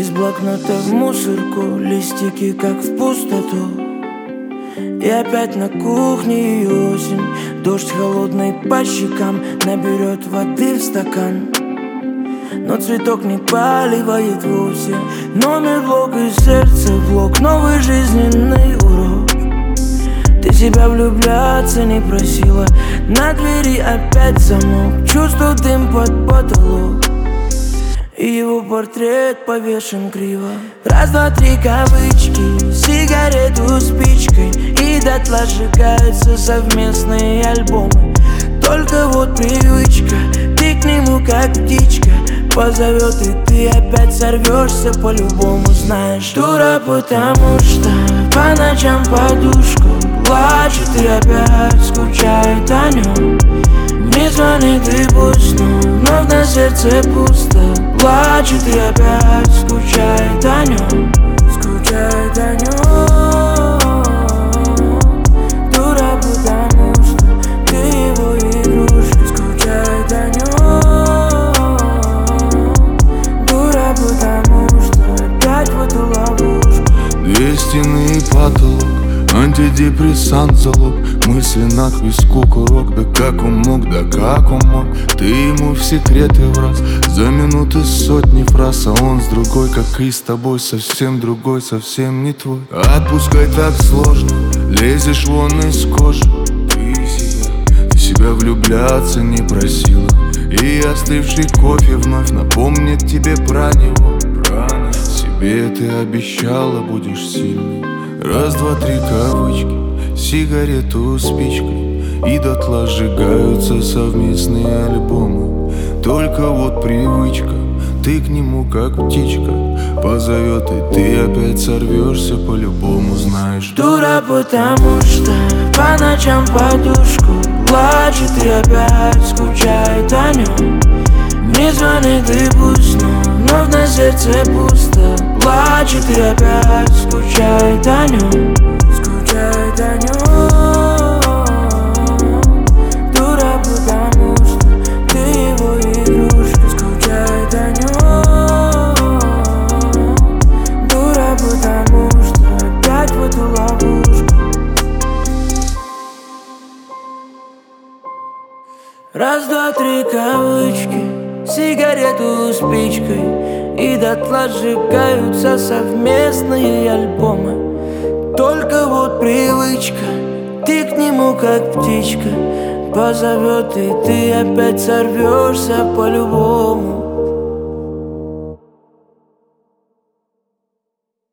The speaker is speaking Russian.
Из блокнота в мусорку, листики как в пустоту. И опять на кухне ее осень. Дождь холодный по щекам наберет воды в стакан. Но цветок не поливает вовсе. Номер блок и сердце блок, новый жизненный урок. Ты себя влюбляться не просила, на двери опять замок. Чувствую дым под потолок, и его портрет повешен криво. Раз, два, три кавычки, сигарету спичкой, и дотла сжигаются совместные альбомы. Только вот привычка, ты к нему как птичка позовет, и ты опять сорвешься по-любому. Знаешь, дура, потому что по ночам подушку плачет и опять скучает о нем. Не звонит и пусть, но на сердце пусто. Плачет и опять скучает о нем. Скучает о нем. Дура, потому что ты его игрушка. Скучает о нем. Дура, потому что опять в эту ловушку. Две стены и потолок, антидепрессант залог. Мысленно к виску курок. Да как он мог, да как он мог. Ты ему в секреты враз. За минуты сотни фраз. А он с другой, как и с тобой. Совсем другой, совсем не твой. Отпускать так сложно, лезешь вон из кожи. Ты себя влюбляться не просила. И остывший кофе вновь напомнит тебе про него. Себе ты обещала, будешь сильной. Раз, два, три кавычки, сигарету спичкой, и дотла сжигаются совместные альбомы. Только вот привычка, ты к нему как птичка позовет, и ты опять сорвешься по-любому. Знаешь, дура, потому что по ночам подушку плачет и опять скучает о нем. Не звонит и пусть, но на сердце пусто. Плачет и опять скучает о нем. Скучает о нем. Дура, потому что ты его игрушка. Скучает о нем. Дура, потому что опять в эту ловушку. Раз, два, три кавычки, сигарету спичкой, и дотла сжигаются совместные альбомы. Только вот привычка, ты к нему как птичка позовет, и ты опять сорвешься по-любому.